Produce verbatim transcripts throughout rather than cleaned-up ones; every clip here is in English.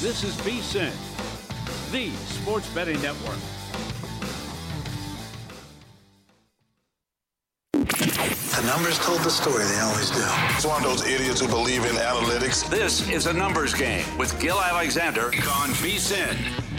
This is VSiN, the sports betting network. The numbers told the story, they always do. It's one of those idiots who believe in analytics. This is a numbers game with Gil Alexander on VSiN.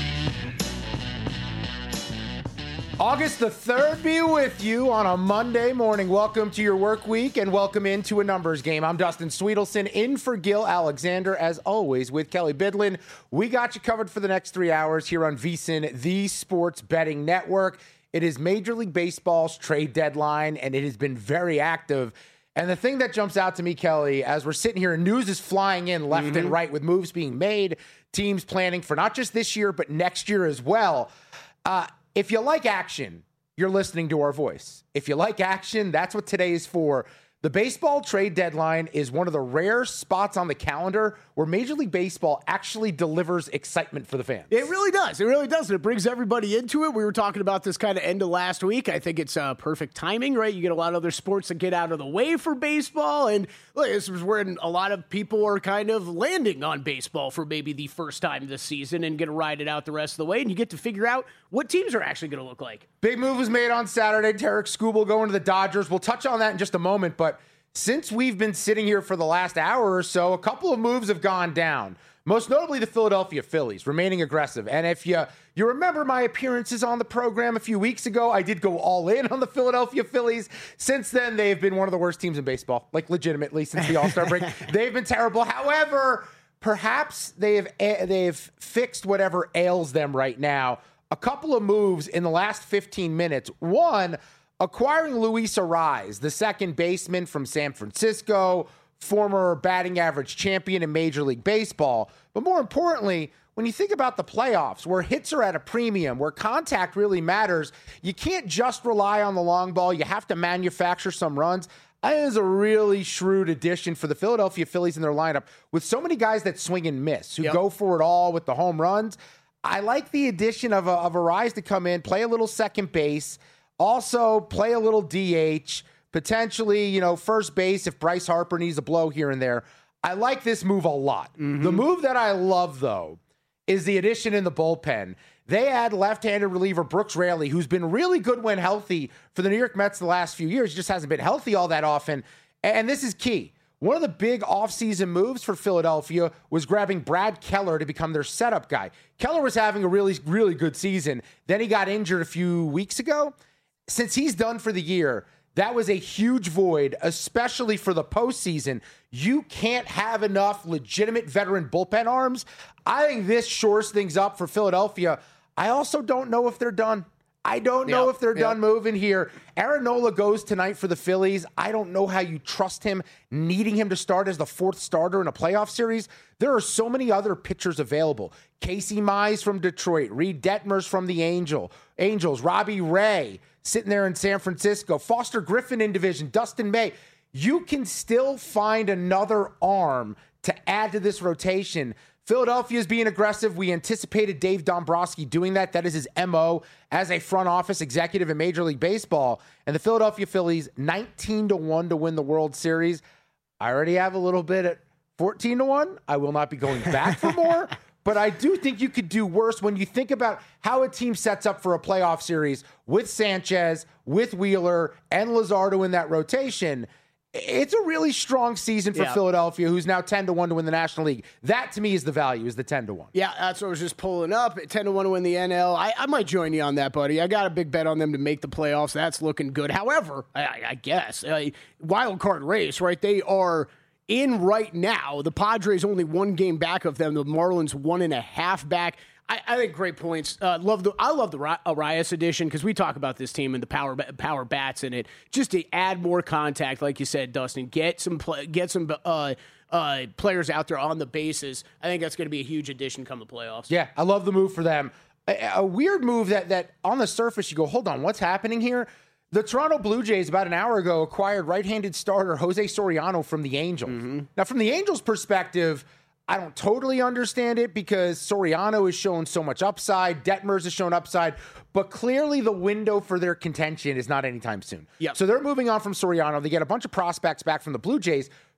August the third be with you on a Monday morning. Welcome to your work week and welcome into a numbers game. I'm Dustin Sweetelson in for Gil Alexander, as always, with Kelly Bidlin. We got you covered for the next three hours here on VSiN, the sports betting network. It is Major League Baseball's trade deadline, and it has been very active. And the thing that jumps out to me, Kelly, as we're sitting here and news is flying in left mm-hmm. and right with moves being made, teams planning for not just this year, but next year as well. Uh, If you like action, you're listening to our voice. If you like action, that's what today is for. The baseball trade deadline is one of the rare spots on the calendar where Major League Baseball actually delivers excitement for the fans. It really does. It really does. It brings everybody into it. We were talking about this kind of end of last week. I think it's uh, perfect timing, right? You get a lot of other sports that get out of the way for baseball. And look, this is when a lot of people are kind of landing on baseball for maybe the first time this season and going to ride it out the rest of the way. And you get to figure out what teams are actually going to look like. Big move was made on Saturday. Tarek Skubal going to the Dodgers. We'll touch on that in just a moment, but since we've been sitting here for the last hour or so, a couple of moves have gone down. Most notably, the Philadelphia Phillies remaining aggressive. And if you you remember my appearances on the program a few weeks ago, I did go all in on the Philadelphia Phillies. Since then, they've been one of the worst teams in baseball, like legitimately since the All-Star break. They've been terrible. However, perhaps they've they've fixed whatever ails them right now. A couple of moves in the last fifteen minutes. One, acquiring Luis Arraez, the second baseman from San Francisco, former batting average champion in Major League Baseball. But more importantly, when you think about the playoffs, where hits are at a premium, where contact really matters, you can't just rely on the long ball. You have to manufacture some runs. I think it's a really shrewd addition for the Philadelphia Phillies in their lineup with so many guys that swing and miss, who yep. go for it all with the home runs. I like the addition of, a, of Arraez to come in, play a little second base, also play a little D H, potentially, you know, first base if Bryce Harper needs a blow here and there. I like this move a lot. Mm-hmm. The move that I love, though, is the addition in the bullpen. They add left-handed reliever Brooks Raley, who's been really good when healthy for the New York Mets the last few years. He just hasn't been healthy all that often. And this is key. One of the big offseason moves for Philadelphia was grabbing Brad Keller to become their setup guy. Keller was having a really, really good season. Then he got injured a few weeks ago. Since he's done for the year, that was a huge void, especially for the postseason. You can't have enough legitimate veteran bullpen arms. I think this shores things up for Philadelphia. I also don't know if they're done. I don't know yep, if they're yep. done moving here. Aaron Nola goes tonight for the Phillies. I don't know how you trust him, needing him to start as the fourth starter in a playoff series. There are so many other pitchers available. Casey Mize from Detroit, Reed Detmers from the Angel, Angels, Robbie Ray sitting there in San Francisco, Foster Griffin in division, Dustin May. You can still find another arm to add to this rotation. Philadelphia is being aggressive. We anticipated Dave Dombrowski doing that. That is his M O as a front office executive in Major League Baseball. And the Philadelphia Phillies, nineteen to one to win the World Series. I already have a little bit at fourteen to one. I will not be going back for more. But I do think you could do worse when you think about how a team sets up for a playoff series with Sanchez, with Wheeler, and Luzardo in that rotation. It's a really strong season for yeah. Philadelphia, who's now ten to one to win the National League. That, to me, is the value, is the ten to one. Yeah, that's what I was just pulling up. ten to one to win the N L. I, I might join you on that, buddy. I got a big bet on them to make the playoffs. That's looking good. However, I, I guess, uh, wild card race, right? They are in right now. The Padres only one game back of them. The Marlins one and a half back. I, I think great points. Uh, love the I love the Arraez edition because we talk about this team and the power power bats in it. Just to add more contact, like you said, Dustin. Get some play, get some uh, uh, players out there on the bases. I think that's going to be a huge addition come the playoffs. Yeah, I love the move for them. A, a weird move that that on the surface you go, hold on, what's happening here? The Toronto Blue Jays about an hour ago acquired right-handed starter Jose Soriano from the Angels. Mm-hmm. Now, from the Angels' perspective, I don't totally understand it because Soriano has shown so much upside. Detmers has shown upside. But clearly the window for their contention is not anytime soon. Yep. So they're moving on from Soriano. They get a bunch of prospects back from the Blue Jays.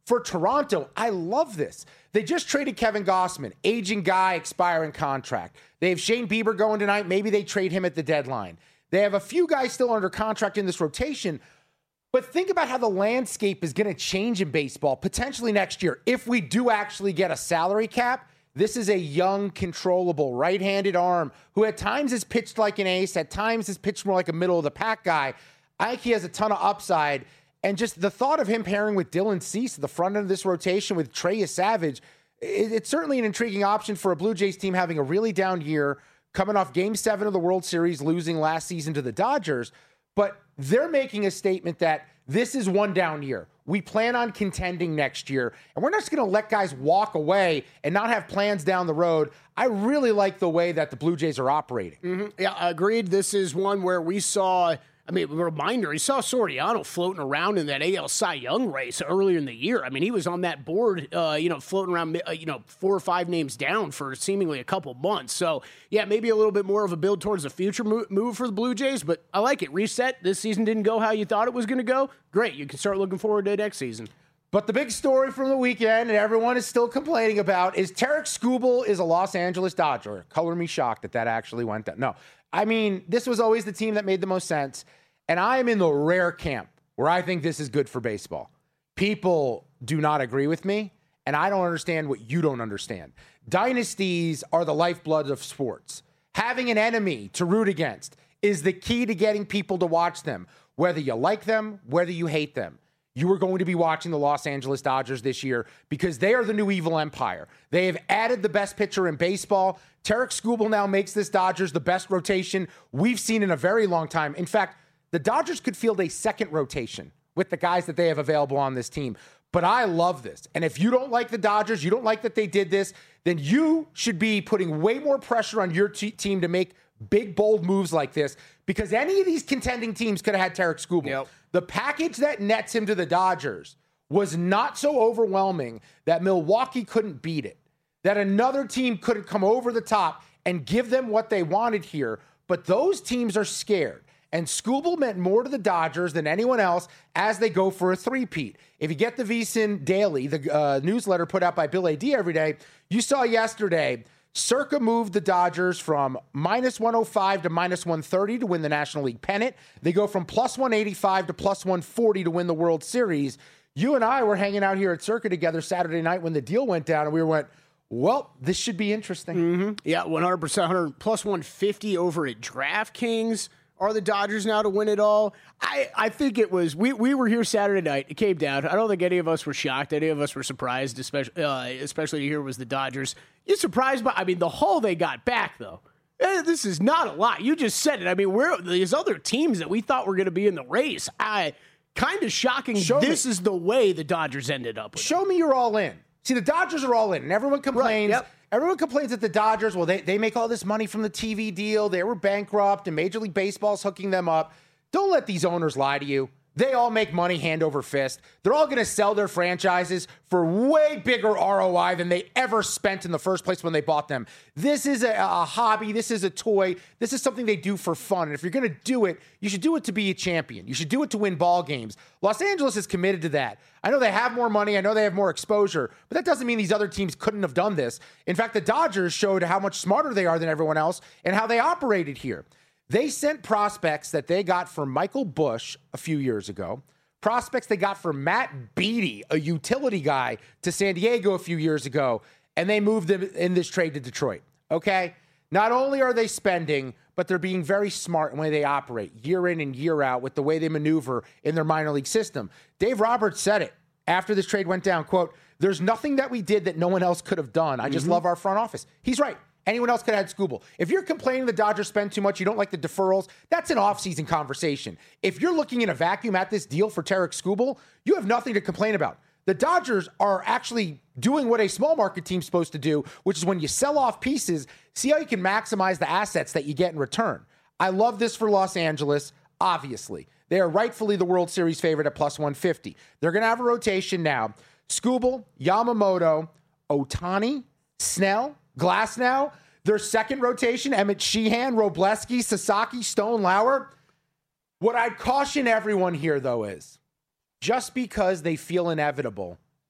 For Toronto, I love this. They just traded Kevin Gossman, aging guy, expiring contract. They have Shane Bieber going tonight. Maybe they trade him at the deadline. They have a few guys still under contract in this rotation. But think about how the landscape is going to change in baseball potentially next year. If we do actually get a salary cap, this is a young, controllable, right-handed arm who at times has pitched like an ace, at times has pitched more like a middle-of-the-pack guy. I think he has a ton of upside. And just the thought of him pairing with Dylan Cease at the front end of this rotation with Trey Savage, it, it's certainly an intriguing option for a Blue Jays team having a really down year, coming off Game seven of the World Series, losing last season to the Dodgers. But they're making a statement that this is one down year. We plan on contending next year, and we're not just going to let guys walk away and not have plans down the road. I really like the way that the Blue Jays are operating. Mm-hmm. Yeah, agreed. This is one where we saw, I mean, a reminder, he saw Soriano floating around in that A L Cy Young race earlier in the year. I mean, he was on that board, uh, you know, floating around, uh, you know, four or five names down for seemingly a couple months. So, yeah, maybe a little bit more of a build towards the future move, move for the Blue Jays, but I like it. Reset. This season didn't go how you thought it was going to go. Great. You can start looking forward to next season. But the big story from the weekend, and everyone is still complaining about, is Tarik Skubal is a Los Angeles Dodger. Color me shocked that that actually went down. No, I mean, this was always the team that made the most sense. And I am in the rare camp where I think this is good for baseball. People do not agree with me, and I don't understand what you don't understand. Dynasties are the lifeblood of sports. Having an enemy to root against is the key to getting people to watch them, whether you like them, whether you hate them. You are going to be watching the Los Angeles Dodgers this year because they are the new evil empire. They have added the best pitcher in baseball. Tarik Skubal now makes this Dodgers the best rotation we've seen in a very long time. In fact, the Dodgers could field a second rotation with the guys that they have available on this team. But I love this. And if you don't like the Dodgers, you don't like that they did this, then you should be putting way more pressure on your t- team to make big, bold moves like this, because any of these contending teams could have had Tarik Skubal. Yep. The package that nets him to the Dodgers was not so overwhelming that Milwaukee couldn't beat it, that another team couldn't come over the top and give them what they wanted here. But those teams are scared. And Skubal meant more to the Dodgers than anyone else as they go for a three-peat. If you get the VSiN Daily, the uh, newsletter put out by Bill A D every day, you saw yesterday Circa moved the Dodgers from minus one oh five to minus one thirty to win the National League pennant. They go from plus one eighty-five to plus one forty to win the World Series. You and I were hanging out here at Circa together Saturday night when the deal went down, and we went, well, this should be interesting. Mm-hmm. Yeah, one hundred percent, one hundred plus one fifty over at DraftKings. Are the Dodgers now to win it all? I, I think it was, we, we were here Saturday night. It came down. I don't think any of us were shocked. Any of us were surprised, especially, uh, especially to hear it was the Dodgers. You're surprised by, I mean, the haul they got back, though. Eh, this is not a lot. You just said it. I mean, where these other teams that we thought were going to be in the race, I kind of shocking. Show this me. is the way the Dodgers ended up with Show it. me you're all in. See, the Dodgers are all in, and everyone complains. Right, yep. Everyone complains that the Dodgers, well, they, they make all this money from the T V deal. They were bankrupt, and Major League Baseball's hooking them up. Don't let these owners lie to you. They all make money hand over fist. They're all going to sell their franchises for way bigger R O I than they ever spent in the first place when they bought them. This is a, a hobby. This is a toy. This is something they do for fun. And if you're going to do it, you should do it to be a champion. You should do it to win ball games. Los Angeles is committed to that. I know they have more money. I know they have more exposure, but that doesn't mean these other teams couldn't have done this. In fact, the Dodgers showed how much smarter they are than everyone else and how they operated here. They sent prospects that they got from Michael Busch a few years ago, prospects they got from Matt Beattie, a utility guy, to San Diego a few years ago, and they moved them in this trade to Detroit, okay? Not only are they spending, but they're being very smart in the way they operate year in and year out with the way they maneuver in their minor league system. Dave Roberts said it after this trade went down, quote, "There's nothing that we did that no one else could have done. I just mm-hmm. love our front office." He's right. Anyone else could have had Skubal. If you're complaining the Dodgers spend too much, you don't like the deferrals, that's an offseason conversation. If you're looking in a vacuum at this deal for Tarik Skubal, you have nothing to complain about. The Dodgers are actually doing what a small market team's supposed to do, which is when you sell off pieces, see how you can maximize the assets that you get in return. I love this for Los Angeles, obviously. They are rightfully the World Series favorite at plus one fifty. They're going to have a rotation now. Skubal, Yamamoto, Ohtani, Snell, Glasnow, their second rotation, Emmett Sheehan, Robleski, Sasaki, Stone, Lauer. What I'd caution everyone here, though, is just because they feel inevitable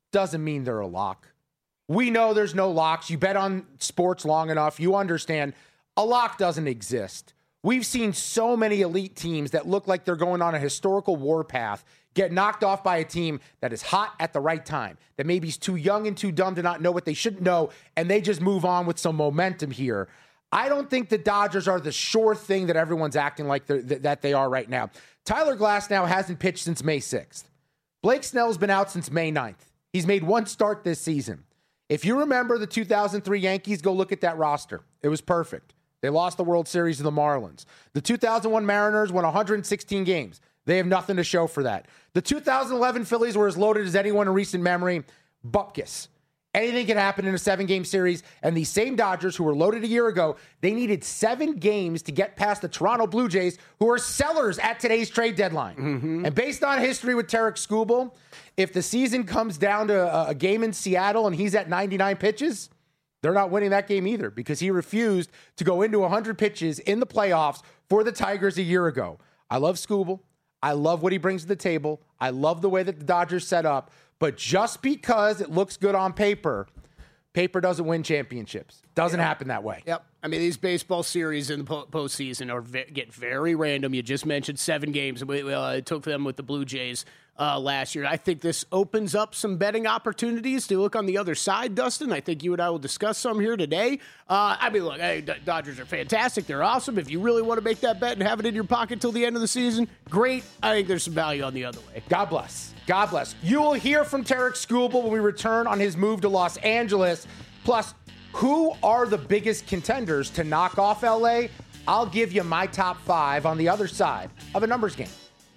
doesn't mean they're a lock. We know there's no locks. You bet on sports long enough, you understand a lock doesn't exist. We've seen so many elite teams that look like they're going on a historical warpath get knocked off by a team that is hot at the right time, that maybe is too young and too dumb to not know what they shouldn't know, and they just move on with some momentum here. I don't think the Dodgers are the sure thing that everyone's acting like th- that they are right now. Tyler Glasnow hasn't pitched since May sixth. Blake Snell's been out since May ninth. He's made one start this season. If you remember the two thousand three Yankees, go look at that roster. It was perfect. They lost the World Series to the Marlins. The two thousand one Mariners won one hundred sixteen games. They have nothing to show for that. The two thousand eleven Phillies were as loaded as anyone in recent memory. Bupkis. Anything can happen in a seven-game series. And these same Dodgers, who were loaded a year ago, they needed seven games to get past the Toronto Blue Jays, who are sellers at today's trade deadline. Mm-hmm. And based on history with Tarik Skubal, if the season comes down to a, a game in Seattle and he's at ninety-nine pitches, they're not winning that game either because he refused to go into one hundred pitches in the playoffs for the Tigers a year ago. I love Skubal. I love what he brings to the table. I love the way that the Dodgers set up. But just because it looks good on paper, paper doesn't win championships. Doesn't yep. happen that way. Yep. I mean, these baseball series in the po- postseason are ve- get very random. You just mentioned seven games. We, uh, it took them with the Blue Jays uh, last year. I think this opens up some betting opportunities to look on the other side, Dustin. I think you and I will discuss some here today. Uh, I mean, look, hey, D- Dodgers are fantastic. They're awesome. If you really want to make that bet and have it in your pocket till the end of the season, great. I think there's some value on the other way. God bless. God bless. You will hear from Tarik Skubal when we return on his move to Los Angeles. Plus, who are the biggest contenders to knock off L A? I'll give you my top five on the other side of a numbers game.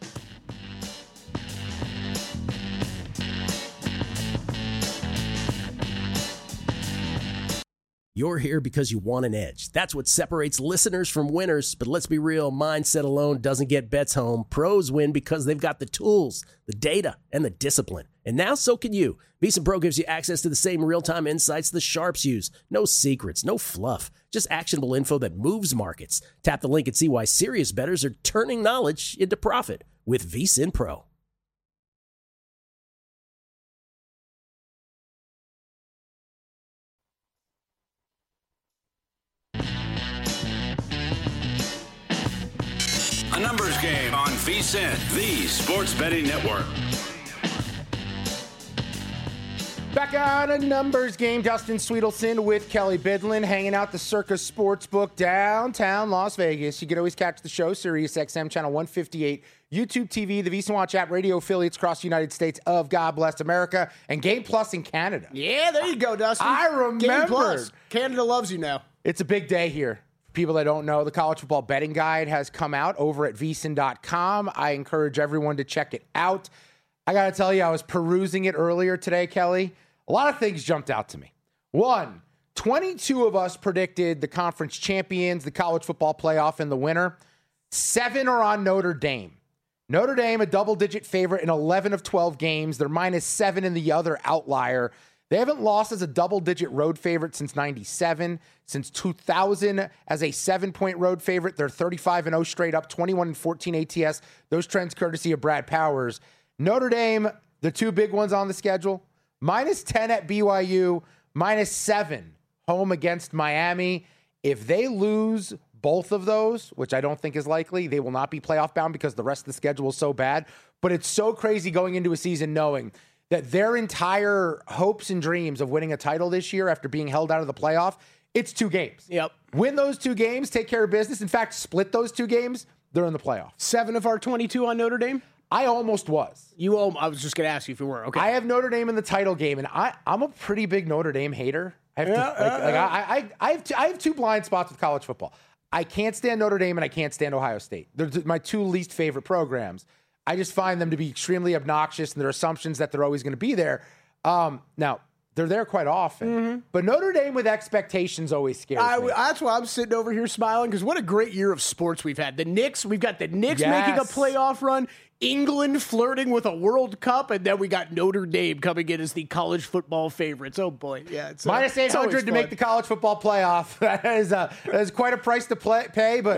You're here because you want an edge. That's what separates listeners from winners. But let's be real, mindset alone doesn't get bets home. Pros win because they've got the tools, the data, and the discipline. And now so can you. VSiN Pro gives you access to the same real-time insights the sharps use. No secrets, no fluff, just actionable info that moves markets. Tap the link and see why serious bettors are turning knowledge into profit with VSiN Pro. A numbers game on VSiN, the sports betting network. Back on a numbers game, Dustin Sweetelson with Kelly Bidlin, hanging out the Circus Sportsbook downtown Las Vegas. You can always catch the show, Sirius X M channel one fifty-eight, YouTube T V, the VSiN Watch app, radio affiliates across the United States of God Bless America, and Game Plus in Canada. Yeah, there you go, Dustin. I remember. Canada loves you now. It's a big day here. For people that don't know, the college football betting guide has come out over at V S I N dot com. I encourage everyone to check it out. I got to tell you, I was perusing it earlier today, Kelly. A lot of things jumped out to me. One, twenty-two of us predicted the conference champions, the college football playoff, and the winner. Seven are on Notre Dame. Notre Dame, a double-digit favorite in eleven of twelve games. They're minus seven in the other outlier. They haven't lost as a double-digit road favorite since ninety-seven. Since two thousand, as a seven-point road favorite, they're thirty-five and oh straight up, twenty-one and fourteen A T S. Those trends courtesy of Brad Powers. Notre Dame, the two big ones on the schedule, minus ten at B Y U, minus seven home against Miami. If they lose both of those, which I don't think is likely, they will not be playoff bound because the rest of the schedule is so bad. But it's so crazy going into a season knowing that their entire hopes and dreams of winning a title this year after being held out of the playoff, it's two games. Yep. Win those two games, take care of business. In fact, split those two games, they're in the playoff. Seven of our twenty-two on Notre Dame? I almost was. You, um, I was just going to ask you if you were. Okay. I have Notre Dame in the title game, and I, I'm a pretty big Notre Dame hater. I have, Yeah, to, like, yeah, like yeah. I, I, I, have two, I have two blind spots with college football. I can't stand Notre Dame, and I can't stand Ohio State. They're my two least favorite programs. I just find them to be extremely obnoxious, and their assumptions that they're always going to be there. Um, now, they're there quite often, mm-hmm. but Notre Dame with expectations always scares I, me. That's why I'm sitting over here smiling, because what a great year of sports we've had. The Knicks, we've got the Knicks Yes. making a playoff run, England flirting with a World Cup, and then we got Notre Dame coming in as the college football favorites. Oh, boy. Yeah, it's Minus uh, eight hundred to make the college football playoff. That is, uh, that is quite a price to play, pay, but Yeah.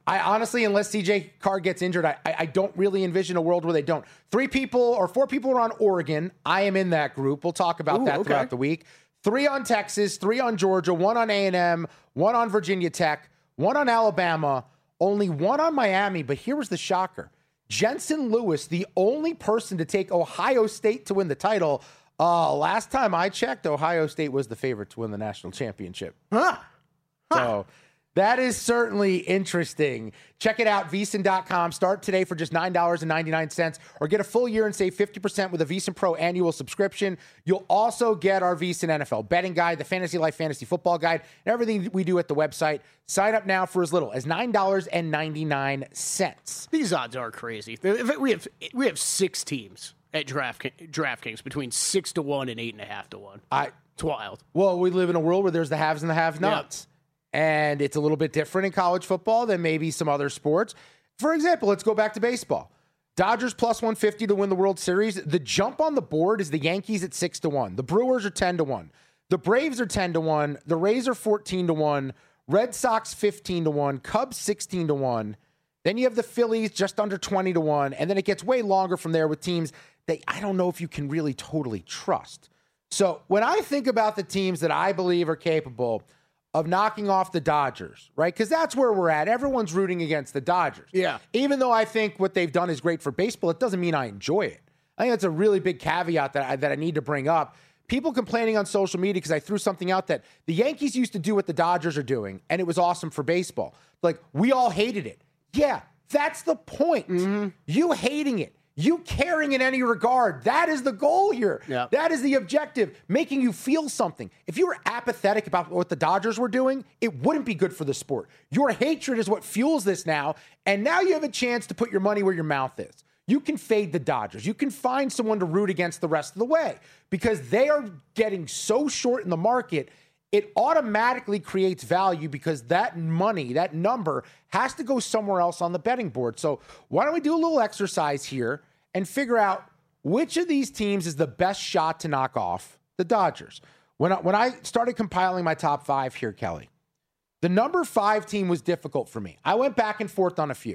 I honestly, unless C J Carr gets injured, I, I don't really envision a world where they don't. Three people or four people are on Oregon. I am in that group. We'll talk about Ooh, that okay. throughout the week. Three on Texas, three on Georgia, one on A and M, one on Virginia Tech, one on Alabama, only one on Miami. But here was the shocker. Jensen Lewis, the only person to take Ohio State to win the title. Uh, last time I checked, Ohio State was the favorite to win the national championship. Huh. Huh. So that is certainly interesting. Check it out, VSiN dot com. Start today for just nine dollars and ninety-nine cents or get a full year and save fifty percent with a VSiN Pro annual subscription. You'll also get our VSiN N F L betting guide, the Fantasy Life Fantasy Football Guide, and everything we do at the website. Sign up now for as little as nine dollars and ninety-nine cents. These odds are crazy. We have we have six teams at Draft DraftKings between six to one and eight and a half to one. I, it's wild. Well, we live in a world where there's the haves and the have-nots. Yep. And it's a little bit different in college football than maybe some other sports. For example, let's go back to baseball. Dodgers plus one fifty to win the World Series. The jump on the board is the Yankees at six to one. The Brewers are ten to one. The Braves are ten to one. The Rays are fourteen to one. Red Sox fifteen to one. Cubs sixteen to one. Then you have the Phillies just under twenty to one. And then it gets way longer from there with teams that I don't know if you can really totally trust. So when I think about the teams that I believe are capable of knocking off the Dodgers, right? Because that's where we're at. Everyone's rooting against the Dodgers. Yeah. Even though I think what they've done is great for baseball, it doesn't mean I enjoy it. I think that's a really big caveat that I, that I need to bring up. People complaining on social media because I threw something out that the Yankees used to do what the Dodgers are doing, and it was awesome for baseball. Like, we all hated it. Yeah, that's the point. Mm-hmm. You hating it. You caring in any regard. That is the goal here. Yeah. That is the objective, making you feel something. If you were apathetic about what the Dodgers were doing, it wouldn't be good for the sport. Your hatred is what fuels this now, and now you have a chance to put your money where your mouth is. You can fade the Dodgers. You can find someone to root against the rest of the way because they are getting so short in the market, it automatically creates value because that money, that number, has to go somewhere else on the betting board. So why don't we do a little exercise here and figure out which of these teams is the best shot to knock off the Dodgers? When I, when I started compiling my top five here, Kelly, the number five team was difficult for me. I went back and forth on a few.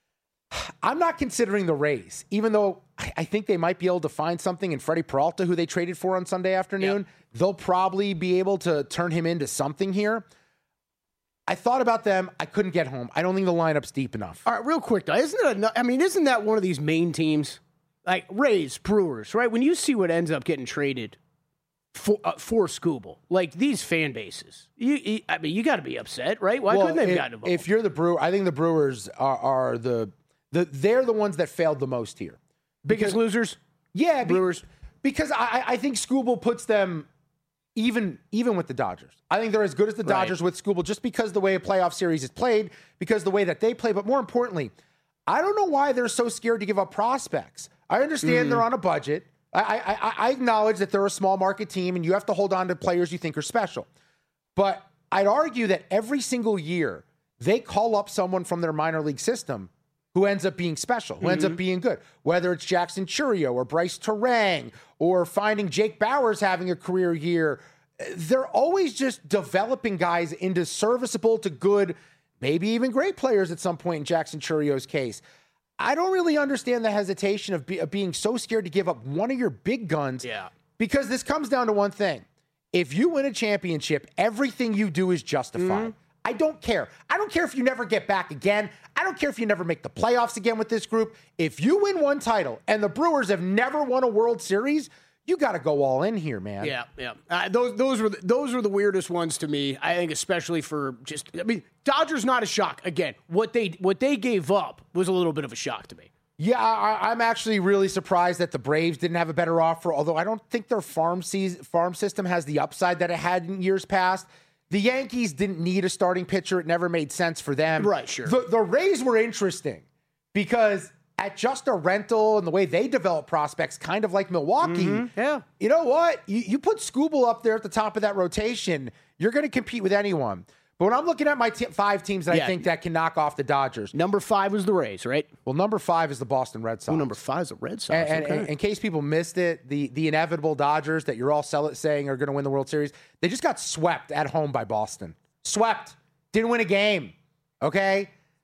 I'm not considering the Rays, even though I think they might be able to find something in Freddie Peralta, who they traded for on Sunday afternoon. Yeah. They'll probably be able to turn him into something here. I thought about them. I couldn't get home. I don't think the lineup's deep enough. All right, real quick, though. Isn't it enough? I mean, isn't that one of these main teams? Like Rays, Brewers, right? When you see what ends up getting traded for, uh, for Scooble, like these fan bases, you, you I mean, you got to be upset, right? Why well, couldn't they have if, gotten involved? If you're the Brewer, I think the Brewers are, are the... The, they're the ones that failed the most here. Biggest losers? Yeah, be, Brewers. Because I, I think Scooble puts them even even with the Dodgers. I think they're as good as the Dodgers right. with Scooble just because the way a playoff series is played, because the way that they play. But more importantly, I don't know why they're so scared to give up prospects. I understand mm. they're on a budget. I, I, I acknowledge that they're a small market team and you have to hold on to players you think are special. But I'd argue that every single year they call up someone from their minor league system who ends up being special, who mm-hmm. ends up being good, whether it's Jackson Churio or Bryce Terang or finding Jake Bauers having a career year. They're always just developing guys into serviceable to good, maybe even great players at some point in Jackson Churio's case. I don't really understand the hesitation of, be, of being so scared to give up one of your big guns yeah. because this comes down to one thing. If you win a championship, everything you do is justified. Mm-hmm. I don't care. I don't care if you never get back again. I don't care if you never make the playoffs again with this group. If you win one title and the Brewers have never won a World Series, you got to go all in here, man. Yeah, yeah. Uh, those those were the, those were the weirdest ones to me. I think, especially for just. I mean, Dodgers not a shock. Again, what they what they gave up was a little bit of a shock to me. Yeah, I, I'm actually really surprised that the Braves didn't have a better offer. Although I don't think their farm seas, farm system has the upside that it had in years past. The Yankees didn't need a starting pitcher. It never made sense for them. Right, sure. The, the Rays were interesting because at just a rental and the way they develop prospects, kind of like Milwaukee, mm-hmm. yeah. you know what? You, you put Scooble up there at the top of that rotation, you're going to compete with anyone. But when I'm looking at my t- five teams that yeah. I think that can knock off the Dodgers. Number five was the Rays, right? Well, number five is the Boston Red Sox. Ooh, number five is the Red Sox. And, and, okay. and in case people missed it, the, the inevitable Dodgers that you're all sell it saying are going to win the World Series, they just got swept at home by Boston. Swept. Didn't win a game. Okay?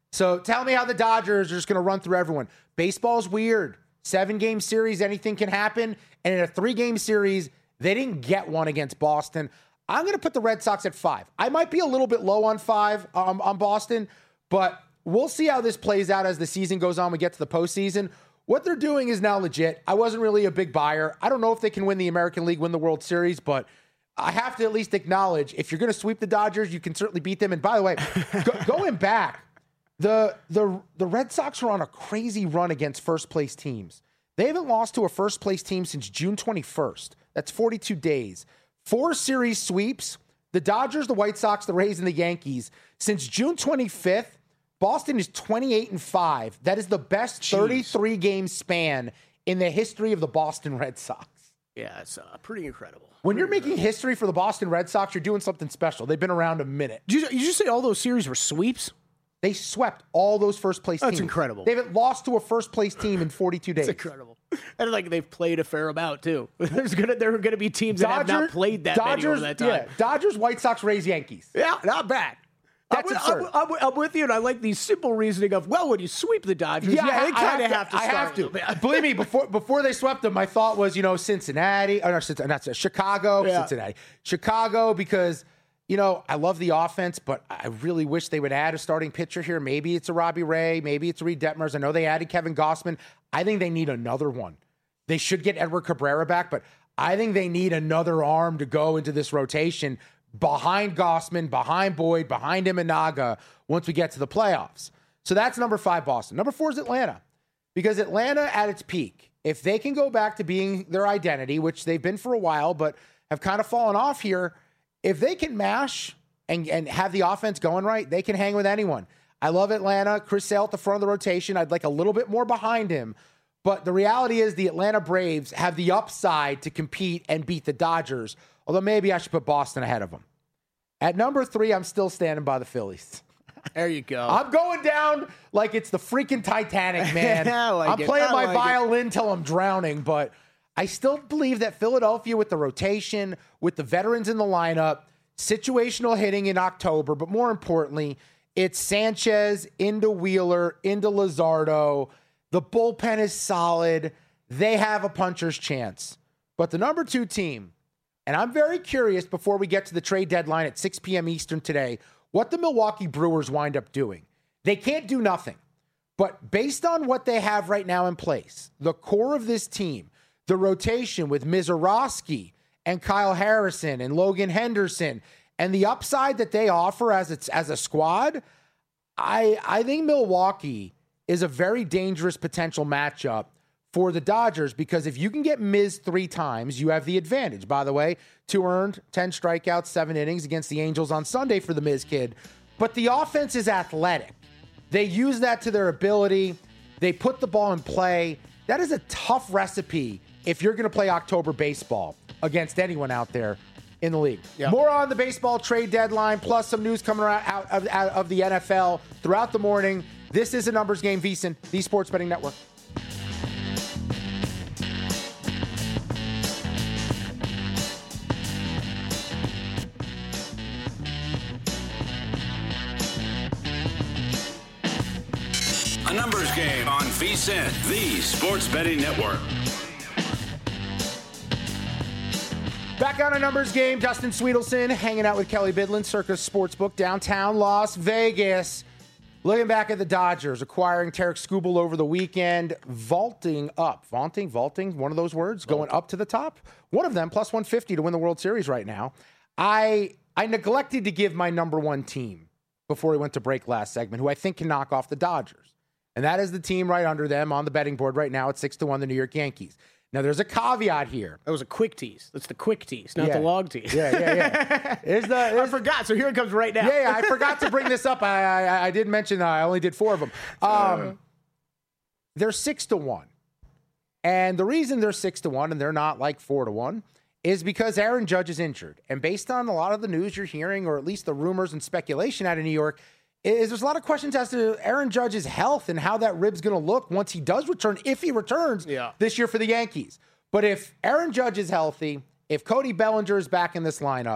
So tell me how the Dodgers are just going to run through everyone. Baseball's weird. Seven-game series, anything can happen. And in a three-game series, they didn't get one against Boston. I'm going to put the Red Sox at five. I might be a little bit low on five um, on Boston, but we'll see how this plays out as the season goes on. We get to the postseason. What they're doing is now legit. I wasn't really a big buyer. I don't know if they can win the American League, win the World Series, but I have to at least acknowledge if you're going to sweep the Dodgers, you can certainly beat them. And by the way, go, going back, the, the, the Red Sox are on a crazy run against first-place teams. They haven't lost to a first-place team since June twenty-first. That's forty-two days. Four series sweeps, the Dodgers, the White Sox, the Rays, and the Yankees. Since June twenty-fifth, Boston is twenty-eight and five. That is the best thirty-three game span in the history of the Boston Red Sox. Yeah, it's uh, pretty incredible. When pretty you're making incredible. history for the Boston Red Sox, you're doing something special. They've been around a minute. Did you, did you say all those series were sweeps? They swept all those first-place teams. That's incredible. They haven't lost to a first-place team in forty-two days. That's incredible. And like they've played a fair amount too. There's gonna there are gonna be teams Dodgers, that have not played that Dodgers, many over that time. Yeah, Dodgers, White Sox, Rays, Yankees. Yeah, not bad. That's I'm, absurd. I'm, I'm, I'm with you, and I like the simple reasoning of, well, when you sweep the Dodgers, yeah, I- they I kind of have to. I have start to. Believe me, before before they swept them, my thought was, you know, Cincinnati, or not, not Chicago, Yeah. Cincinnati, Chicago, because you know I love the offense, but I really wish they would add a starting pitcher here. Maybe it's a Robbie Ray, maybe it's a Reed Detmers. I know they added Kevin Gossman. I think they need another one. They should get Edward Cabrera back, but I think they need another arm to go into this rotation behind Gossman, behind Boyd, behind Imanaga once we get to the playoffs. So that's number five, Boston. Number four is Atlanta, because Atlanta at its peak, if they can go back to being their identity, which they've been for a while, but have kind of fallen off here, if they can mash and, and have the offense going right, they can hang with anyone. I love Atlanta. Chris Sale at the front of the rotation. I'd like a little bit more behind him. But the reality is the Atlanta Braves have the upside to compete and beat the Dodgers, although maybe I should put Boston ahead of them. At number three, I'm still standing by the Phillies. There you go. I'm going down like it's the freaking Titanic, man. I like I'm it. playing I my like violin till I'm drowning, but I still believe that Philadelphia, with the rotation, with the veterans in the lineup, situational hitting in October, but more importantly, it's Sanchez into Wheeler, into Luzardo. The bullpen is solid. They have a puncher's chance. But the number two team, and I'm very curious before we get to the trade deadline at six p.m. Eastern today, what the Milwaukee Brewers wind up doing. They can't do nothing. But based on what they have right now in place, the core of this team, the rotation with Mizorowski and Kyle Harrison and Logan Henderson, and the upside that they offer as it's as a squad, I I think Milwaukee is a very dangerous potential matchup for the Dodgers, because if you can get Miz three times, you have the advantage. By the way, two earned, ten strikeouts, seven innings against the Angels on Sunday for the Miz kid. But the offense is athletic. They use that to their ability. They put the ball in play. That is a tough recipe if you're going to play October baseball against anyone out there in the league. Yep. More on the baseball trade deadline, plus some news coming out of, out of the N F L throughout the morning. This is a numbers game, VSiN, the Sports Betting Network. A numbers game on VSiN, the Sports Betting Network. Back on a numbers game, Justin Sweetelson hanging out with Kelly Bidlin, Circus Sportsbook, downtown Las Vegas. Looking back at the Dodgers, acquiring Tarek Skubal over the weekend, vaulting up. Vaulting, vaulting, one of those words, going up to the top. One of them, plus one fifty to win the World Series right now. I I neglected to give my number one team before we went to break last segment, who I think can knock off the Dodgers. And that is the team right under them on the betting board right now at six to one, the New York Yankees. Now, there's a caveat here. That was a quick tease. That's the quick tease, not Yeah. the long tease. Yeah, yeah, yeah. Is the, I is, forgot, so here it comes right now. yeah, yeah, I forgot to bring this up. I, I, I did mention that I only did four of them. Um, they're six to one. And the reason they're six to one and they're not like four to one is because Aaron Judge is injured. And based on a lot of the news you're hearing, or at least the rumors and speculation out of New York, is there's a lot of questions as to Aaron Judge's health and how that rib's going to look once he does return, if he returns Yeah. this year for the Yankees. But if Aaron Judge is healthy, if Cody Bellinger is back in this lineup,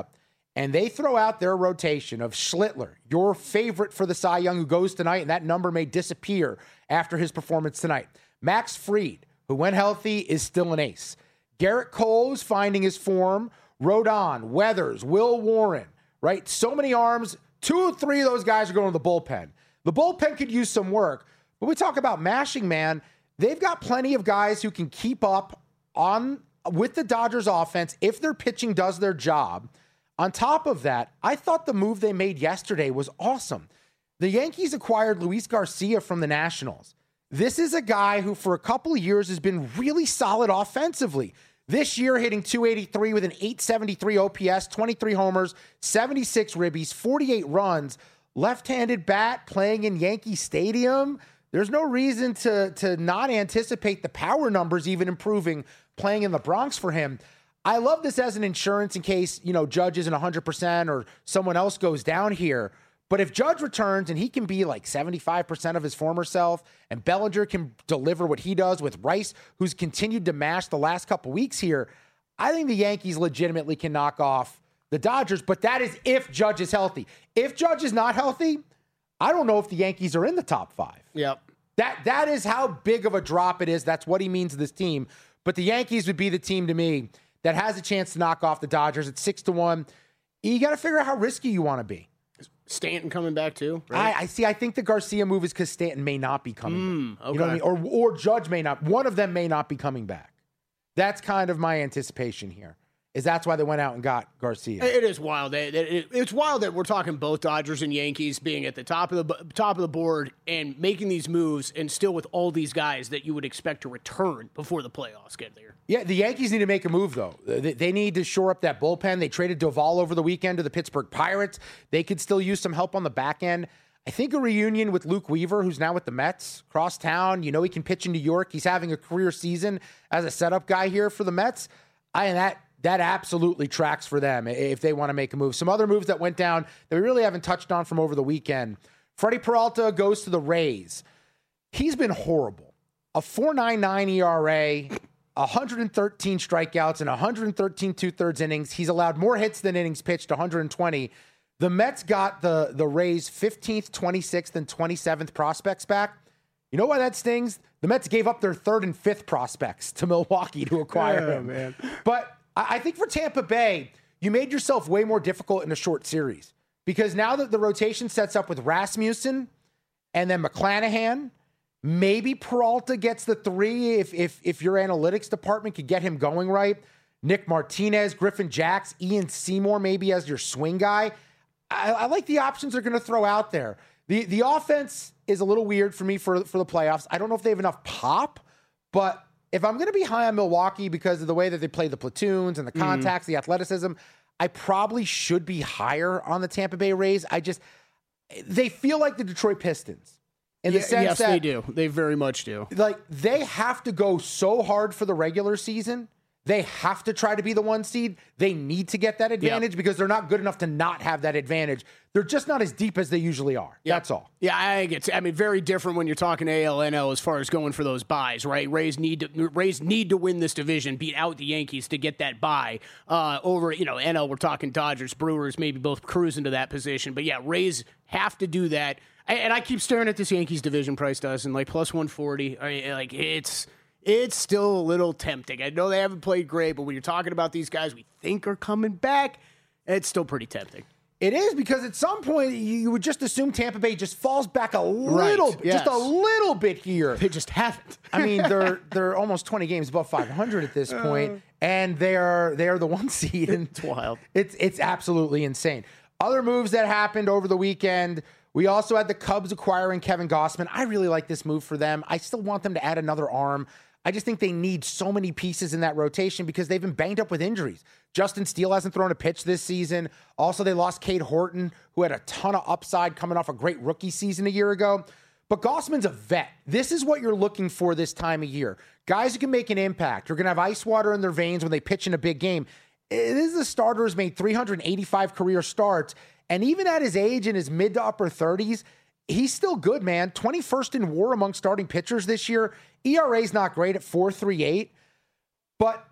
and they throw out their rotation of Schlittler, your favorite for the Cy Young, who goes tonight, and that number may disappear after his performance tonight. Max Fried, who when healthy is still an ace. Garrett Cole's finding his form. Rodon, Weathers, Will Warren, right? So many arms. Two or three of those guys are going to the bullpen. The bullpen could use some work. But we talk about mashing, man. They've got plenty of guys who can keep up on with the Dodgers offense if their pitching does their job. On top of that, I thought the move they made yesterday was awesome. The Yankees acquired Luis Garcia from the Nationals. This is a guy who for a couple of years has been really solid offensively. This year hitting two eighty-three with an eight seventy-three O P S, twenty-three homers, seventy-six ribbies, forty-eight runs, left-handed bat playing in Yankee Stadium. There's no reason to, to not anticipate the power numbers even improving playing in the Bronx for him. I love this as an insurance in case, you know, Judge isn't one hundred percent or someone else goes down here. But if Judge returns and he can be like seventy-five percent of his former self, and Bellinger can deliver what he does with Rice, who's continued to mash the last couple weeks here, I think the Yankees legitimately can knock off the Dodgers. But that is if Judge is healthy. If Judge is not healthy, I don't know if the Yankees are in the top five. Yep. That that is how big of a drop it is. That's what he means to this team. But the Yankees would be the team to me that has a chance to knock off the Dodgers at six to one. You got to figure out how risky you want to be. Stanton coming back too, right? I, I see. I think the Garcia move is because Stanton may not be coming Mm, back. You know what I okay. mean? Or, or Judge may not. One of them may not be coming back. That's kind of my anticipation here, is that's why they went out and got Garcia. It is wild. It- it- It's wild that we're talking both Dodgers and Yankees being at the top of the bu- top of the board and making these moves, and still with all these guys that you would expect to return before the playoffs get there. Yeah, the Yankees need to make a move, though. They, they need to shore up that bullpen. They traded Duvall over the weekend to the Pittsburgh Pirates. They could still use some help on the back end. I think a reunion with Luke Weaver, who's now with the Mets, cross town. You know he can pitch in New York. He's having a career season as a setup guy here for the Mets. I, and that that absolutely tracks for them if they want to make a move. Some other moves that went down that we really haven't touched on from over the weekend. Freddie Peralta goes to the Rays. He's been horrible. A four point nine nine E R A, one hundred thirteen strikeouts, and one hundred thirteen two-thirds innings. He's allowed more hits than innings pitched, one hundred twenty. The Mets got the, the Rays' fifteenth, twenty-sixth, and twenty-seventh prospects back. You know why that stings? The Mets gave up their third and fifth prospects to Milwaukee to acquire Yeah, him. man. But I I think for Tampa Bay, you made yourself way more difficult in a short series, because now that the rotation sets up with Rasmussen and then McClanahan, maybe Peralta gets the three if if if your analytics department could get him going right. Nick Martinez, Griffin Jacks, Ian Seymour maybe as your swing guy. I, I like the options they're going to throw out there. The the offense is a little weird for me for, for the playoffs. I don't know if they have enough pop, but if I'm going to be high on Milwaukee because of the way that they play the platoons and the contacts, the athleticism, I probably should be higher on the Tampa Bay Rays. I just, they feel like the Detroit Pistons. In the Ye- sense yes, that, they do. They very much do. like, they have to go so hard for the regular season. They have to try to be the one seed. They need to get that advantage because they're not good enough to not have that advantage. They're just not as deep as they usually are. Yep. That's all. Yeah, I think it's, I mean, very different when you're talking A L N L as far as going for those buys, right? Rays need to Rays need to win this division, beat out the Yankees to get that buy. Uh, over, you know, N L, we're talking Dodgers, Brewers, maybe both cruising to that position. But yeah, Rays have to do that. And, and I keep staring at this Yankees division price, Dustin, like plus one forty. I mean, like, it's it's still a little tempting. I know they haven't played great, but when you're talking about these guys we think are coming back, it's still pretty tempting. It is, because at some point you would just assume Tampa Bay just falls back a little, yes. just a little bit here. They just haven't. I mean, they're they're almost twenty games above five hundred at this point, and they are they are the one seed. And It's wild. It's it's absolutely insane. Other moves that happened over the weekend. We also had the Cubs acquiring Kevin Gausman. I really like this move for them. I still want them to add another arm. I just think they need so many pieces in that rotation because they've been banged up with injuries. Justin Steele hasn't thrown a pitch this season. Also, they lost Cade Horton, who had a ton of upside coming off a great rookie season a year ago. But Gausman's a vet. This is what you're looking for this time of year. Guys who can make an impact. You're going to have ice water in their veins when they pitch in a big game. This is a starter who's made three hundred eighty-five career starts. And even at his age, in his mid to upper thirties, he's still good, man. twenty-first in WAR among starting pitchers this year. E R A's not great at four point three eight. But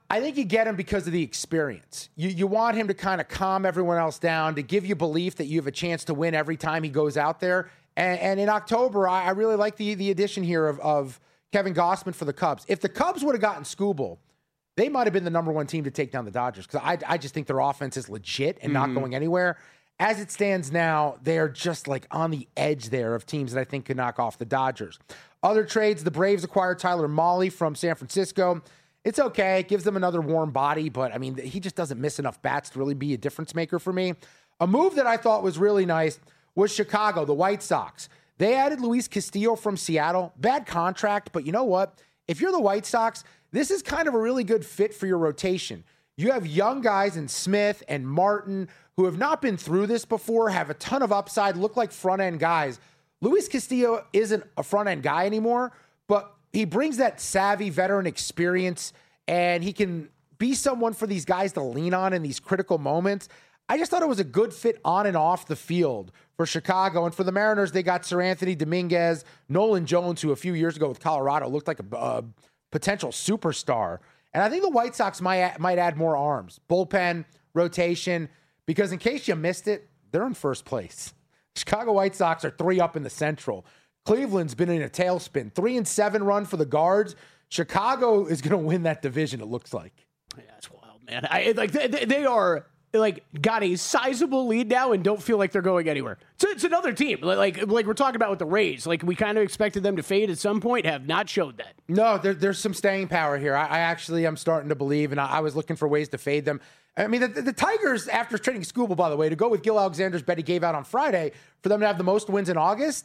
I think you get him because of the experience. You you want him to kind of calm everyone else down, to give you belief that you have a chance to win every time he goes out there. And, and in October, I, I really like the the addition here of, of Kevin Gausman for the Cubs. If the Cubs would have gotten Skubal, they might have been the number one team to take down the Dodgers, because I, I just think their offense is legit and mm-hmm. not going anywhere. As it stands now, they are just like on the edge there of teams that I think could knock off the Dodgers. Other trades, the Braves acquired Tyler Mahle from San Francisco. It's okay. It gives them another warm body, but I mean, he just doesn't miss enough bats to really be a difference maker for me. A move that I thought was really nice was Chicago, the White Sox. They added Luis Castillo from Seattle. Bad contract, but you know what? If you're the White Sox, this is kind of a really good fit for your rotation. You have young guys in Smith and Martin who have not been through this before, have a ton of upside, look like front-end guys. Luis Castillo isn't a front-end guy anymore, but he brings that savvy veteran experience, and he can be someone for these guys to lean on in these critical moments. I just thought it was a good fit on and off the field for Chicago. And for the Mariners, they got Sir Anthony Dominguez, Nolan Jones, who a few years ago with Colorado looked like a, a potential superstar. And I think the White Sox might, might add more arms, bullpen, rotation, because in case you missed it, they're in first place. Chicago White Sox are three up in the Central. Cleveland's been in a tailspin. Three and seven run for the Guards. Chicago is going to win that division, it looks like. Yeah, that's wild, man. I, like they, they are like got a sizable lead now and don't feel like they're going anywhere. So it's another team. Like like we're talking about with the Rays. Like we kind of expected them to fade at some point, have not showed that. No, there, there's some staying power here. I, I actually am starting to believe, and I, I was looking for ways to fade them. I mean, the, the, the Tigers, after trading Skubal, by the way, to go with Gil Alexander's bet he gave out on Friday, for them to have the most wins in August,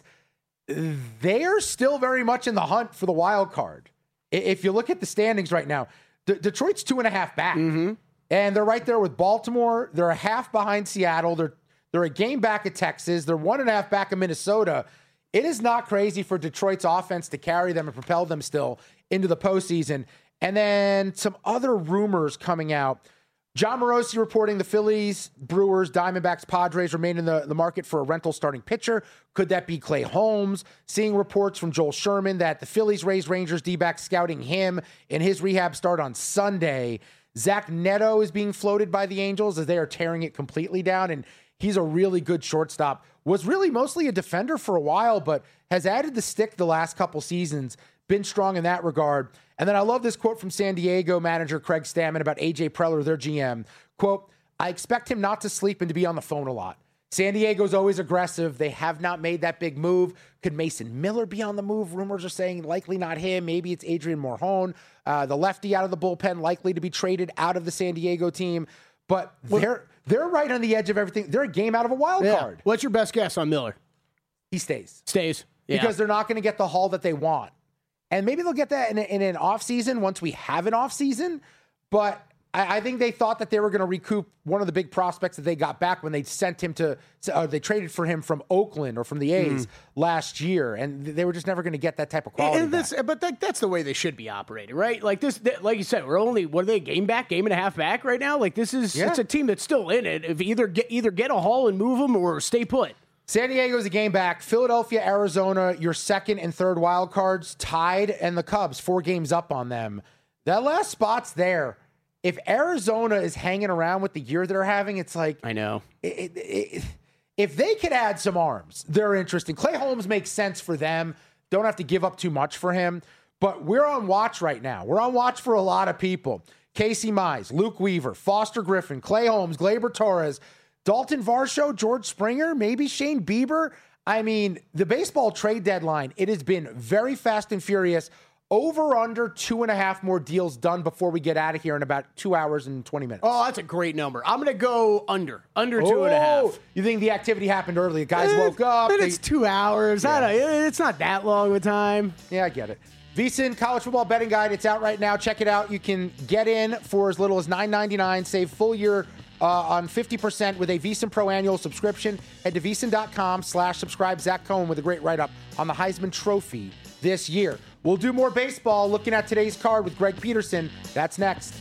they're still very much in the hunt for the wild card. If you look at the standings right now, D- Detroit's two and a half back. Mm-hmm. And they're right there with Baltimore. They're a half behind Seattle. They're they're a game back at Texas. They're one and a half back of Minnesota. It is not crazy for Detroit's offense to carry them and propel them still into the postseason. And then some other rumors coming out. John Morosi reporting the Phillies, Brewers, Diamondbacks, Padres remain in the, the market for a rental starting pitcher. Could that be Clay Holmes? Seeing reports from Joel Sherman that the Phillies, Rays, Rangers, D-backs scouting him in his rehab start on Sunday. Zach Neto is being floated by the Angels as they are tearing it completely down, and he's a really good shortstop. Was really mostly a defender for a while, but has added the stick the last couple seasons. Been strong in that regard. And then I love this quote from San Diego manager Craig Stammen about A J Preller, their G M. Quote, I expect him not to sleep and to be on the phone a lot. San Diego's always aggressive. They have not made that big move. Could Mason Miller be on the move? Rumors are saying likely not him. Maybe it's Adrian Morjon, uh, the lefty out of the bullpen, likely to be traded out of the San Diego team. But they're they're right on the edge of everything. They're a game out of a wild yeah. card. What's your best guess on Miller? He stays. Stays. Yeah. Because they're not going to get the haul that they want. And maybe they'll get that in, a, in an offseason once we have an offseason. But I, I think they thought that they were going to recoup one of the big prospects that they got back when they sent him to, uh, they traded for him from Oakland or from the A's mm. last year. And they were just never going to get that type of quality. And this, but that, that's the way they should be operating, right? Like this, like you said, we're only, what are they, game back, game and a half back right now? Like this is, yeah. it's a team that's still in it. If either get, either get a haul and move them or stay put. San Diego's a game back. Philadelphia, Arizona, your second and third wild cards tied, and the Cubs four games up on them. That last spot's there. If Arizona is hanging around with the year they're having, it's like I know. It, it, it, if they could add some arms, they're interesting. Clay Holmes makes sense for them. Don't have to give up too much for him. But we're on watch right now. We're on watch for a lot of people. Casey Mize, Luke Weaver, Foster Griffin, Clay Holmes, Gleyber Torres, Dalton Varsho, George Springer, maybe Shane Bieber. I mean, the baseball trade deadline, it has been very fast and furious. Over under two and a half more deals done before we get out of here in about two hours and twenty minutes. Oh, that's a great number. I'm going to go under. Under two oh, and a half. You think the activity happened early? Guys it, woke up. But they, it's two hours. Yeah. I don't, it's not that long of a time. Yeah, I get it. VSiN College Football Betting Guide. It's out right now. Check it out. You can get in for as little as nine ninety-nine. Save full year uh, on fifty percent with a VSiN Pro annual subscription. Head to VSiN.com slash subscribe. Zach Cohen with a great write-up on the Heisman Trophy this year. We'll do more baseball looking at today's card with Greg Peterson. That's next.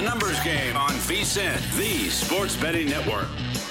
A numbers game on VSiN, the sports betting network.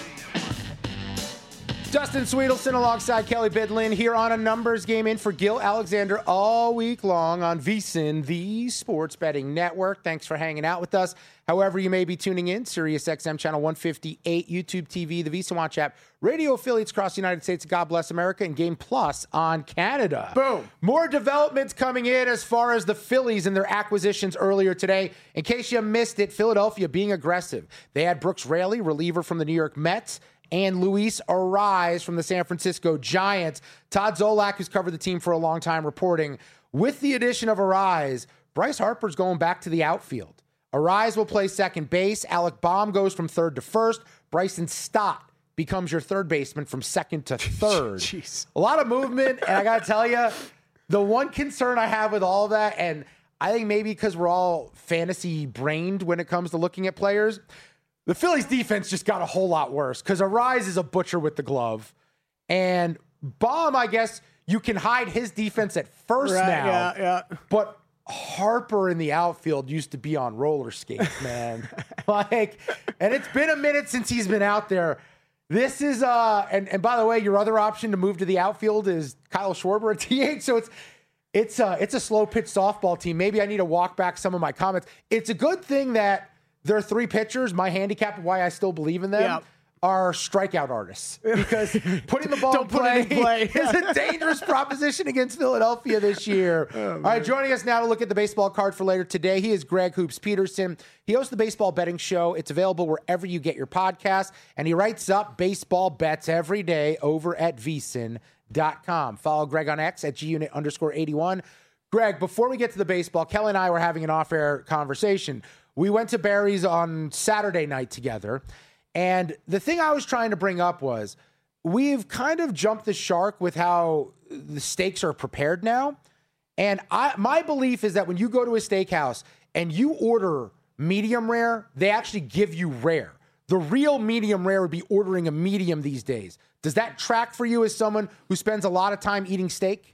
Justin Sweetelson alongside Kelly Bidlin here on A Numbers Game, in for Gil Alexander all week long on VSiN, the sports betting network. Thanks for hanging out with us. However you may be tuning in, SiriusXM channel one fifty-eight, YouTube T V, the VSiN Watch app, radio affiliates across the United States, God Bless America, and Game Plus on Canada. Boom. More developments coming in as far as the Phillies and their acquisitions earlier today. In case you missed it, Philadelphia being aggressive. They had Brooks Raley, reliever from the New York Mets, and Luis Arraez from the San Francisco Giants. Todd Zolak, who's covered the team for a long time, reporting, with the addition of Arraez, Bryce Harper's going back to the outfield. Arraez will play second base. Alec Baum goes from third to first. Bryson Stott becomes your third baseman from second to third. Jeez. A lot of movement, and I got to tell you, the one concern I have with all of that, and I think maybe because we're all fantasy-brained when it comes to looking at players, the Phillies defense just got a whole lot worse because Arraez is a butcher with the glove. And Baum, I guess you can hide his defense at first Right, now. yeah, yeah. But Harper in the outfield used to be on roller skates, man. like, and it's been a minute since he's been out there. This is, uh, and, and by the way, your other option to move to the outfield is Kyle Schwarber at T H. So it's, it's, uh, it's a slow pitch softball team. Maybe I need to walk back some of my comments. It's a good thing that there are three pitchers. My handicap of why I still believe in them Yeah. are strikeout artists, because putting the ball in Don't put it play, in play. is a dangerous proposition against Philadelphia this year. Oh, All right, joining us now to look at the baseball card for later today, he is Greg Hoops Peterson. He hosts the Baseball Betting Show. It's available wherever you get your podcasts, and he writes up baseball bets every day over at V S I N dot com. Follow Greg on X at G-Unit underscore eighty-one. Greg, before we get to the baseball, Kelly and I were having an off-air conversation. We went to Barry's on Saturday night together, and the thing I was trying to bring up was we've kind of jumped the shark with how the steaks are prepared now. And I, my belief is that when you go to a steakhouse and you order medium rare, they actually give you rare. The real medium rare would be ordering a medium these days. Does that track for you as someone who spends a lot of time eating steak?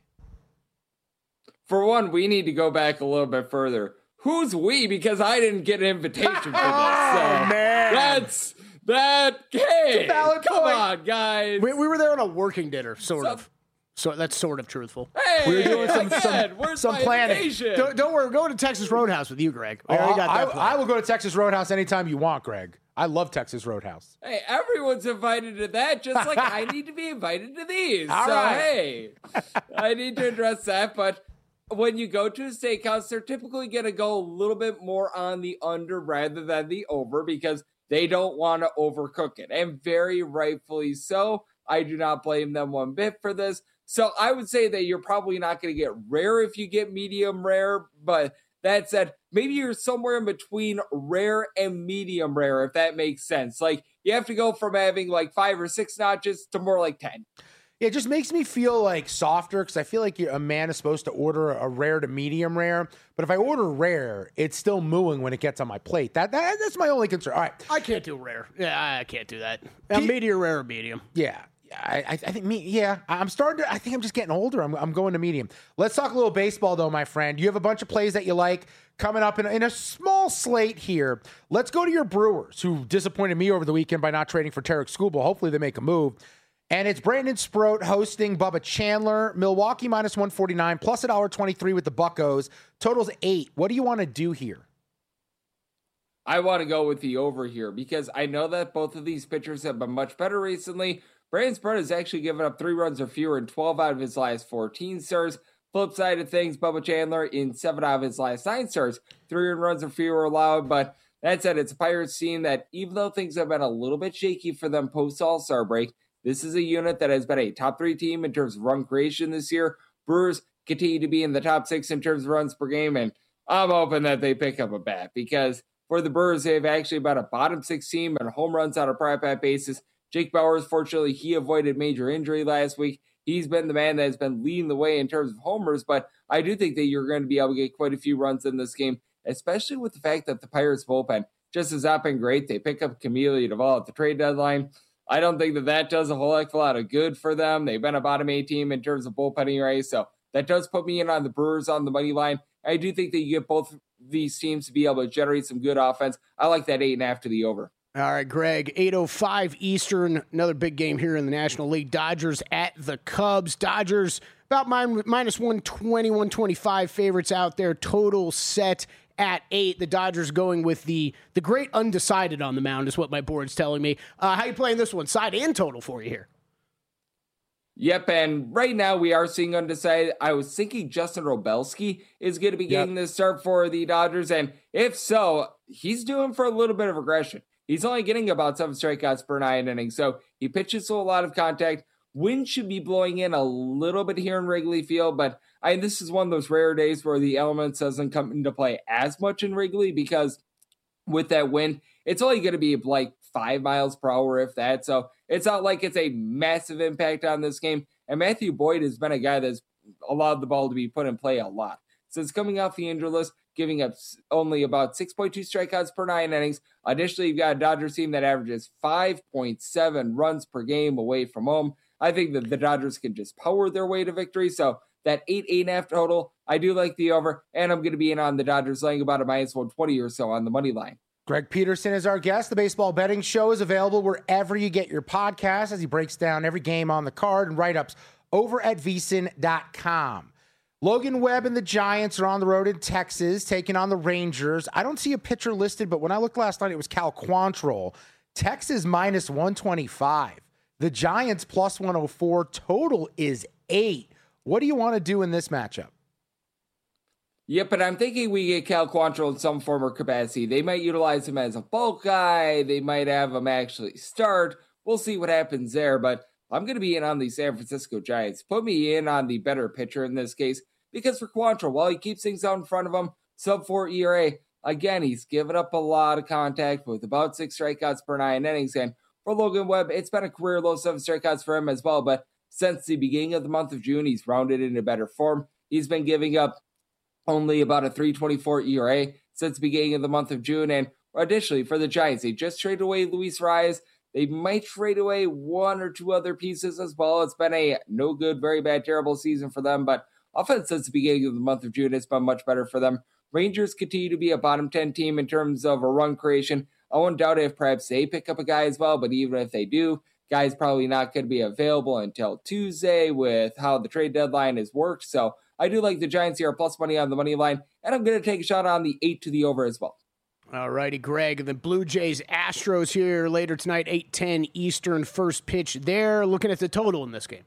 For one, we need to go back a little bit further. Who's we? Because I didn't get an invitation for this. Oh, so man. That's that. Hey, valid come point. on, guys. We, we were there on a working dinner, sort So- of. So that's sort of truthful. Hey, We were doing some- again, some- where's some my planning. invitation? Don't, don't worry, we're going to Texas Roadhouse with you, Greg. We Oh, already got I, that planned. I will go to Texas Roadhouse anytime you want, Greg. I love Texas Roadhouse. Hey, everyone's invited to that, just like I need to be invited to these. All so, right. hey, I need to address that. But when you go to a steakhouse, they're typically going to go a little bit more on the under rather than the over because they don't want to overcook it. And very rightfully so. I do not blame them one bit for this. So I would say that you're probably not going to get rare if you get medium rare. But that said, maybe you're somewhere in between rare and medium rare, if that makes sense. Like you have to go from having like five or six notches to more like ten. It just makes me feel like softer because I feel like a man is supposed to order a rare to medium rare. But if I order rare, it's still mooing when it gets on my plate. That, that That's my only concern. All right. I can't do rare. Yeah, I can't do that. Uh, He- medium rare or medium. Yeah. I, I I think me, yeah, I'm starting to, I think I'm just getting older. I'm, I'm going to medium. Let's talk a little baseball though, my friend. You have a bunch of plays that you like coming up in, in a small slate here. Let's go to your Brewers, who disappointed me over the weekend by not trading for Tarek Skubal. Hopefully they make a move. And it's Brandon Sproat hosting Bubba Chandler. Milwaukee minus one forty-nine, plus one dollar twenty-three with the Buccos. Total's eight. What do you want to do here? I want to go with the over here because I know that both of these pitchers have been much better recently. Brandon Sproat has actually given up three runs or fewer in twelve out of his last fourteen starts. Flip side of things, Bubba Chandler in seven out of his last nine starts, three runs or fewer allowed. But that said, it's a Pirates team that even though things have been a little bit shaky for them post All-Star break, this is a unit that has been a top three team in terms of run creation this year. Brewers continue to be in the top six in terms of runs per game, and I'm hoping that they pick up a bat because for the Brewers, they've actually been a bottom six team and home runs on a per at-bat basis. Jake Bauers, fortunately, he avoided major injury last week. He's been the man that has been leading the way in terms of homers, but I do think that you're going to be able to get quite a few runs in this game, especially with the fact that the Pirates bullpen just has not been great. They pick up Camilo Duvall at the trade deadline. I don't think that that does a whole heck of a lot of good for them. They've been a bottom eight team in terms of bullpenning race, so that does put me in on the Brewers on the money line. I do think that you get both these teams to be able to generate some good offense. I like that eight and a half to the over. All right, Greg, eight oh five Eastern, another big game here in the National League. Dodgers at the Cubs. Dodgers about min- minus one twenty, one twenty-five favorites out there. Total set at eight. The Dodgers going with the the great undecided on the mound is what my board's telling me. Uh, how you playing this one? Side and total for you here. Yep, and right now we are seeing undecided. I was thinking Justin Robelski is going to be getting yep. the start for the Dodgers, and if so, he's doing for a little bit of aggression. He's only getting about seven strikeouts per nine innings, so he pitches to a lot of contact. Wind should be blowing in a little bit here in Wrigley Field, but I this is one of those rare days where the elements doesn't come into play as much in Wrigley, because with that wind, it's only going to be like five miles per hour, if that. So it's not like it's a massive impact on this game. And Matthew Boyd has been a guy that's allowed the ball to be put in play a lot. Since coming off the injury list, giving up only about six point two strikeouts per nine innings. Additionally, you've got a Dodgers team that averages five point seven runs per game away from home. I think that the Dodgers can just power their way to victory. So that eight, eight and a half total, I do like the over, and I'm going to be in on the Dodgers laying about a minus one twenty or so on the money line. Greg Peterson is our guest. The Baseball Betting Show is available wherever you get your podcasts as he breaks down every game on the card and write-ups over at V S I N dot com. Logan Webb and the Giants are on the road in Texas, taking on the Rangers. I don't see a pitcher listed, but when I looked last night, it was Cal Quantrill. Texas minus one twenty-five. The Giants plus one oh four. Total is eight. What do you want to do in this matchup? Yep, but I'm thinking we get Cal Quantrill in some form or capacity. They might utilize him as a bulk guy. They might have him actually start. We'll see what happens there, but I'm going to be in on the San Francisco Giants. Put me in on the better pitcher in this case, because for Quantrill, while he keeps things out in front of him, sub four E R A, again, he's given up a lot of contact with about six strikeouts per nine innings. And for Logan Webb, it's been a career low seven strikeouts for him as well. But since the beginning of the month of June, he's rounded into better form. He's been giving up only about a three twenty-four E R A since the beginning of the month of June. And additionally, for the Giants, they just traded away Luis Reyes. They might trade away one or two other pieces as well. It's been a no good, very bad, terrible season for them. But offense since the beginning of the month of June, it's been much better for them. Rangers continue to be a bottom ten team in terms of a run creation. I won't doubt if perhaps they pick up a guy as well. But even if they do, guy's probably not going to be available until Tuesday with how the trade deadline has worked. So I do like the Giants here, plus money on the money line. And I'm going to take a shot on the eight to the over as well. All righty, Greg. The Blue Jays Astros here later tonight, eight ten Eastern, first pitch there. Looking at the total in this game.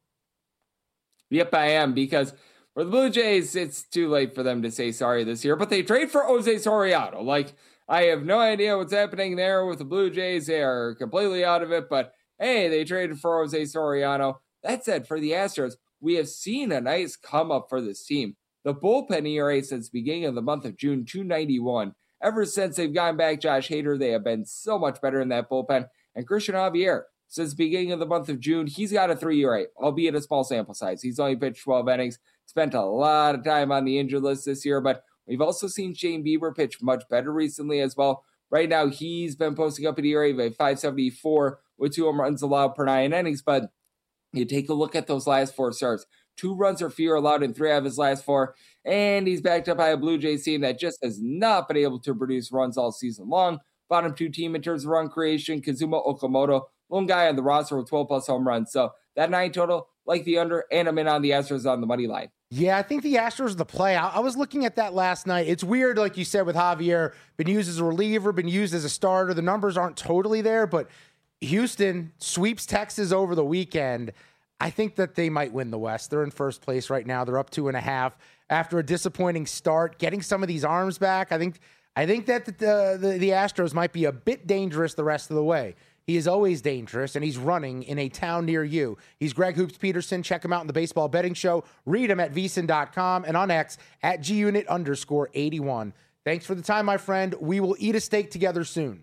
Yep, I am, because for the Blue Jays, it's too late for them to say sorry this year, but they trade for Jose Soriano. Like, I have no idea what's happening there with the Blue Jays. They are completely out of it, but hey, they traded for Jose Soriano. That said, for the Astros, we have seen a nice come up for this team. The bullpen E R A since the beginning of the month of June, two ninety-one. Ever since they've gotten back Josh Hader, they have been so much better in that bullpen. And Christian Javier, since the beginning of the month of June, he's got a three E R A, albeit a small sample size. He's only pitched twelve innings, spent a lot of time on the injured list this year, but we've also seen Shane Bieber pitch much better recently as well. Right now, he's been posting up an E R A of five seventy-four with two home runs allowed per nine innings, but you take a look at those last four starts. Two runs or fewer allowed in three out of his last four, and he's backed up by a Blue Jays team that just has not been able to produce runs all season long. Bottom two team in terms of run creation, Kazuma Okamoto, lone guy on the roster with twelve plus home runs. So that nine total, like the under, and I'm in on the Astros on the money line. Yeah, I think the Astros are the play. I, I was looking at that last night. It's weird, like you said, with Javier, been used as a reliever, been used as a starter. The numbers aren't totally there, but Houston sweeps Texas over the weekend. I think that they might win the West. They're in first place right now. They're up two and a half after a disappointing start. Getting some of these arms back, I think I think that the, the, the Astros might be a bit dangerous the rest of the way. He is always dangerous, and he's running in a town near you. He's Greg Hoops Peterson. Check him out in the Baseball Betting Show. Read him at V S I N dot com and on X at G Unit underscore eighty-one. Thanks for the time, my friend. We will eat a steak together soon.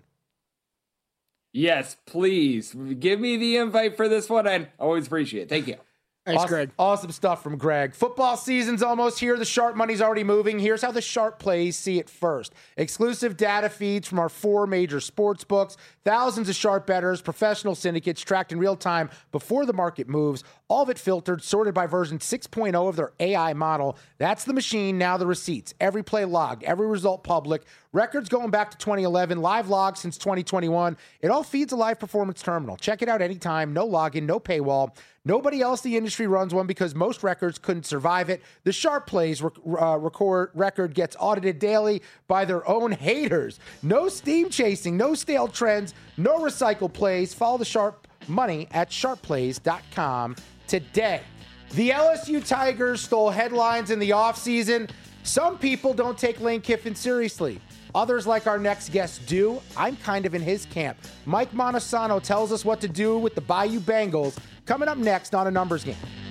Yes, please. Give me the invite for this one. I always appreciate it. Thank you. Thanks, awesome, Greg. Awesome stuff from Greg. Football season's almost here. The sharp money's already moving. Here's how the sharp plays see it first. Exclusive data feeds from our four major sports books, thousands of sharp bettors, professional syndicates tracked in real time before the market moves, all of it filtered, sorted by version six point oh of their A I model. That's the machine, now the receipts. Every play logged, every result public, records going back to twenty eleven, live logs since twenty twenty-one. It all feeds a live performance terminal. Check it out anytime, no login, no paywall. Nobody else in the industry runs one because most records couldn't survive it. The Sharp Plays rec- uh, record record gets audited daily by their own haters. No steam chasing, no stale trends, no recycled plays. Follow the Sharp Money at sharp plays dot com today. The L S U Tigers stole headlines in the offseason. Some people don't take Lane Kiffin seriously. Others, like our next guest, do. I'm kind of in his camp. Mike Montesano tells us what to do with the Bayou Bengals. Coming up next on A Numbers Game.